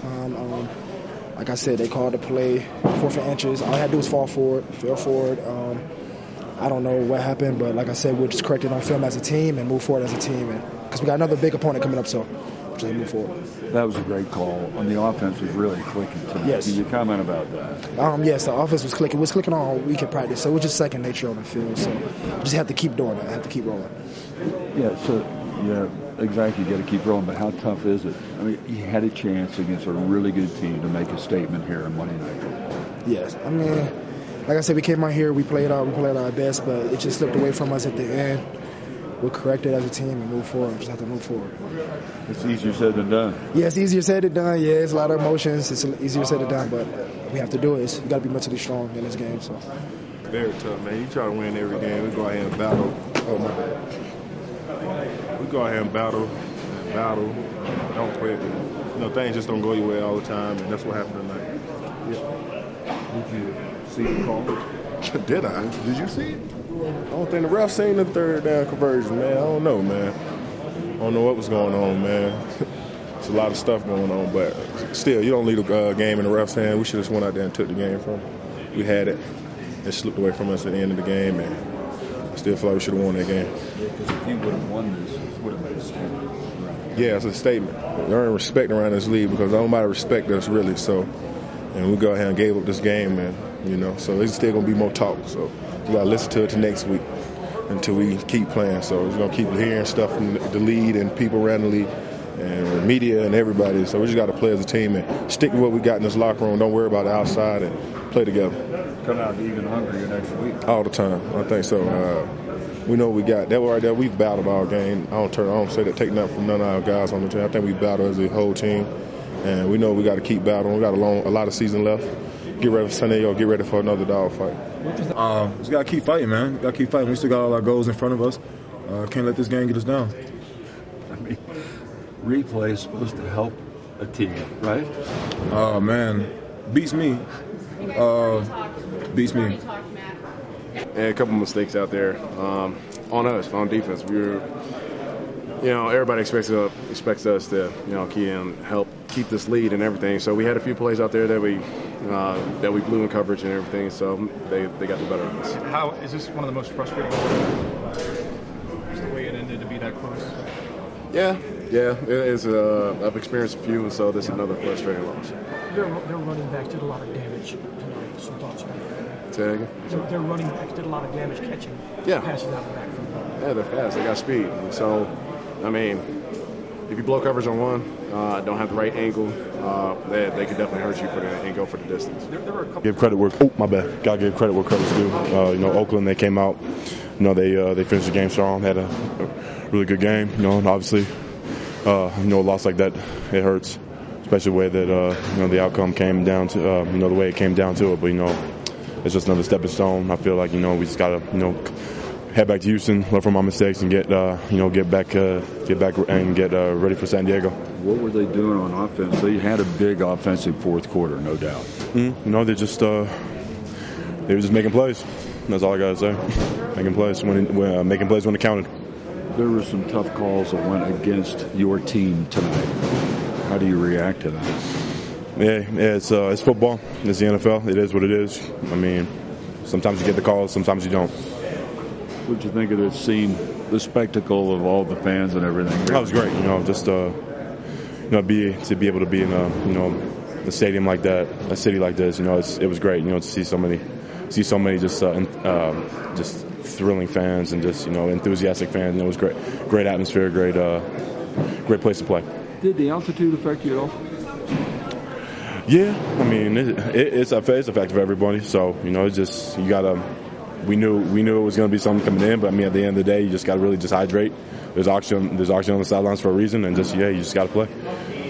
time. Like I said, they called the play 4th and inches. All I had to do was fell forward. I don't know what happened, but like I said, we'll just correct it on film as a team and move forward as a team. Because we got another big opponent coming up, so we'll just move forward. That was a great call. On the offense was really clicking tonight. Yes. Can you comment about that? Yes, the offense was clicking. It was clicking all week in practice, so it was just second nature on the field. So we just have to keep doing that. I have to keep rolling. Exactly. You got to keep rolling. But how tough is it? I mean, you had a chance against a really good team to make a statement here on Monday night. Yes, I mean, like I said, we came out here, we played our best, but it just slipped away from us at the end. We'll correct it as a team and move forward. Just have to move forward. It's easier said than done. Yeah, it's easier said than done. Yeah, it's a lot of emotions. It's easier said than done, but we have to do it. We got to be mentally strong in this game. So very tough, man. You try to win every game. We go out here and battle. Oh my bad. We go out here and battle. Don't quit. Things just don't go your way all the time, and that's what happened tonight. Yeah. Did you see the call? Did I? Did you see it? I don't think the ref seen the third down conversion, man. I don't know, man. I don't know what was going on, man. There's a lot of stuff going on, but still, you don't leave a game in the ref's hand. We should have just went out there and took the game from them. We had it. It slipped away from us at the end of the game, and I still feel like we should have won that game. Because if you would have won this, it would have been a statement. Yeah, it's a statement. There ain't respect around this league because nobody respect us, really. So, and we go ahead and gave up this game, man. So there's still going to be more talk. So we got to listen to it to next week until we keep playing. So we're going to keep hearing stuff from the lead and people around the league and media and everybody. So we just got to play as a team and stick with what we got in this locker room. Don't worry about the outside and play together. Come out even hungrier next week. All the time. I think so. We know what we got. That right there, we've battled our game. I don't say that take nothing from none of our guys on the team. I think we battled as a whole team. And we know we got to keep battling. We got a lot of season left. Get ready for San Diego. Get ready for another dog fight. Just got to keep fighting, man. Got to keep fighting. We still got all our goals in front of us. Can't let this game get us down. I mean, replay is supposed to help a team, right? Man. Beats me. Beats me. And a couple mistakes out there on us, on defense. We were, everybody expects us to, help keep this lead and everything. So we had a few plays out there that we blew in coverage and everything. So they got the better of us. How is this one of the most frustrating? Just the way it ended to be that close. Yeah. I've experienced a few, and so this is another frustrating loss. Their running backs did a lot of damage tonight. Some thoughts on that? Say that again? Their running backs did a lot of damage catching passes out of the backfield. Yeah, they're fast. They got speed. And so, I mean, if you blow coverage on one, don't have the right angle, they could definitely hurt you and go for the distance. Give credit where gotta give credit where credit's due. Oakland, they came out. They finished the game strong. Had a really good game. And obviously, a loss like that, it hurts, especially the way that the outcome came down to. The way it came down to it. But it's just another stepping stone. I feel like we just gotta head back to Houston, learn from our mistakes, and get back and get ready for San Diego. What were they doing on offense? They had a big offensive fourth quarter, no doubt. They were just making plays. That's all I gotta say. Making plays making plays when it counted. There were some tough calls that went against your team tonight. How do you react to that? Yeah, it's football. It's the NFL. It is what it is. I mean, sometimes you get the calls, sometimes you don't. What did you think of this scene, the spectacle of all the fans and everything? That was great. Just to be able to be in a stadium like that, a city like this. It was great. To see so many just thrilling fans and just enthusiastic fans. It was great atmosphere, great place to play. Did the altitude affect you at all? Yeah, I mean it's a fact for everybody. So it's just you gotta. We knew it was going to be something coming in, but I mean at the end of the day, you just got to really just hydrate. There's oxygen on the sidelines for a reason, and you just got to play.